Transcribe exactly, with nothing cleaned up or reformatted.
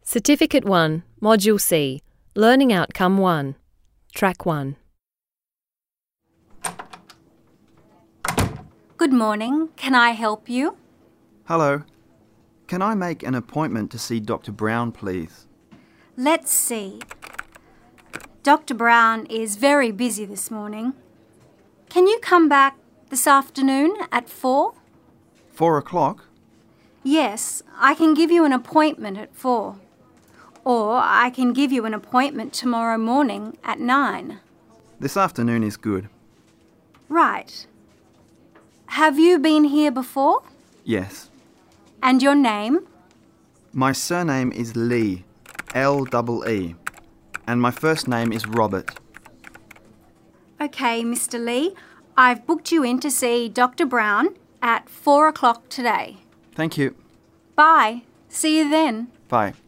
Certificate one, Module C, Learning Outcome one, Track one. Good morning. Can I help you? Hello. Can I make an appointment to see Doctor Brown, please? Let's see. Doctor Brown is very busy this morning. Can you come back this afternoon at four? Four o'clock? Yes, I can give you an appointment at four. Or I can give you an appointment tomorrow morning at nine. This afternoon is good. Right. Have you been here before? Yes. And your name? My surname is Lee, L E E, and my first name is Robert. Okay, Mister Lee, I've booked you in to see Doctor Brown at four o'clock today. Thank you. Bye. See you then. Bye.